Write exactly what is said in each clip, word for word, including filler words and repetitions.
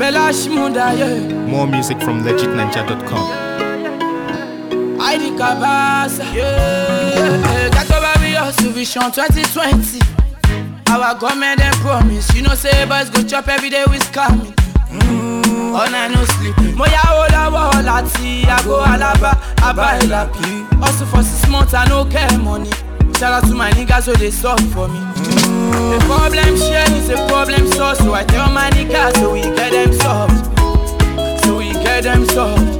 More music from legit ninja dot com. I di Kabasa, yeah. Got over me hustle vision twenty twenty. Our government dem promise, you know say boys go chop every day with scamming. Mm, all night no sleeping. Moya ola wala ti, I go alaba, I buy lapi. Also for six months I no care money. Shout out to my niggas so they solve for me. Mm, the problem share is a problem solved, so I tell my niggas so we get them solved. So we get them solved.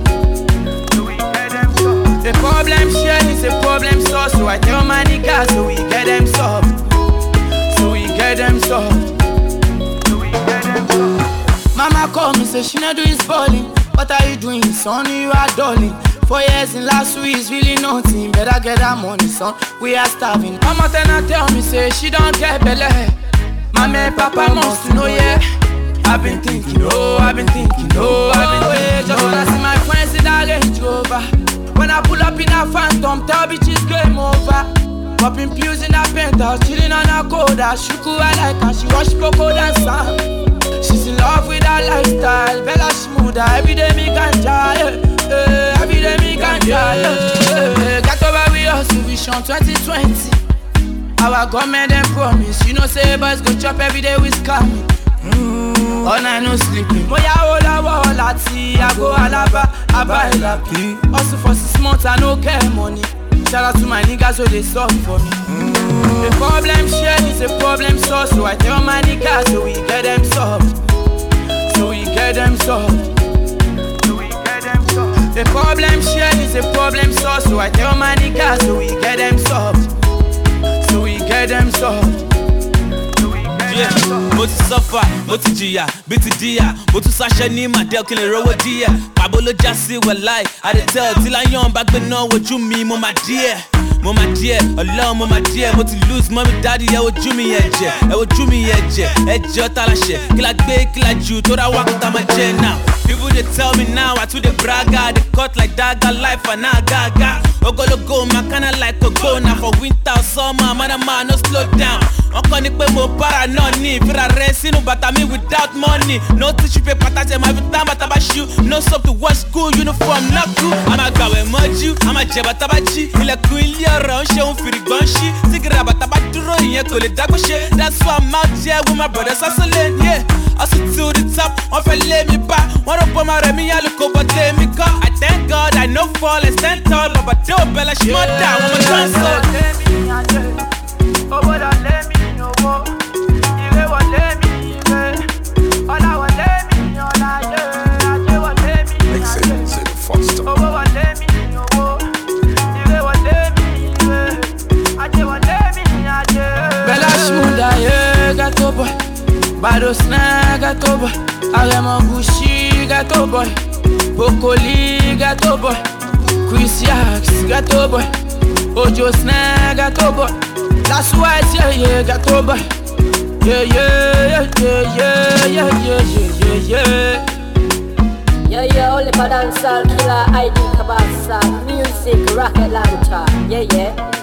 The problem share is a problem solved, so I tell my niggas so we get them solved. So we get them solved. So we get them solved. Mama call me, say she not do his balling. What are you doing, son? You are darling. Four years in last week is really nothing. Better get that money, son. We are starving. Mama then I tell me, say she don't get belly. Mama and Papa must know, yeah. I've been thinking, oh, I've been thinking, oh, I've been thinking. Just wanna see my friends in that Range Rover. When I pull up in a phantom, tell bitches game over. Popping pills in a penthouse, chilling on a coda. Shuku I like her, she wash cocoa and sand. She's in love with her lifestyle, Bella Shmuda. Every day me ganja, yeah, yeah. Every day me ganja, yeah, yeah. Got over with us, vision twenty twenty. Our government dem promise, you know say boys go chop every day with scamming. Mm, all night no sleeping. Moya ola wala ti, I go alaba, I buy lapi. Also for six months I no care money. Shout out to my niggas so they solve for me. Mm, the problem share is a problem solved, so I tell my niggas so we get them solved. So we get them solved. So we get them solved. The problem share is a problem solved, so I tell my niggas so we get them solved. So we get them solved. Yeah, mo ti suffer, mo ti jìyà, bí ti díyà. Mo tún sáṣẹ́ ní Màdẹ́l kí n lè rówó díẹ̀. Pàbó ló já sí wẹ̀láì. I dey tell tí láyọ̀n bá gbé náà wojú mi, mo máa díẹ̀. Mo máa díẹ̀, ọlọ́run mo máa díẹ̀. Mo ti lose mọ́mí dáàdì, ẹ wojú mi ẹ̀jẹ̀. Ẹ wojú mi ẹ̀jẹ̀, ẹ̀jẹ̀ ọ̀tá láṣẹ. Kí la gbé, kí la jù, tó ra wákàtà máa jẹ now. People they tell me now, I too they brag, they cut like dagger life and now gaga. Ogologo, my kinda like a go now for winter or summer, man, man, no slow down. Uncle ni pe mo para no ni, fira racing but me without money. No tissue paper, touch my vita, but about shoe. No soap to wash school uniform, not cool. I'm a gawe moju, I'm a jeba tabachi. Ile kuili around, she un firi gonshi. Sigira batabaduro, ye kole dagoshe. That's why I'm out here with my brothers hustling, yeah. Hustle to the top, on fait let me back. One up on my remi, I look over let me go. I thank God, I know fall and stand tall, but don't bella shmot down when my dance up. Oh, what I let me know, you know what let me, all I want let me, all I do, I what let me. Makes it to the foster. Oh, what let me know, you know what let me, I do what let me, I do. Bella Shmuda, yeah, gato boy. Bado Snag, gato boy. Aremo Gucci, gato boy. Bokoli, gato boy. Chris Yax, gato boy. Ojo Snag, gato boy. That's why it's yeah, yeah, gato boy. Yeah, yeah, yeah, yeah, yeah, yeah, yeah, yeah, yeah. Yeah, yeah, only for dancehall killer, I D Kabasa, music, rocket launcher. Yeah, yeah.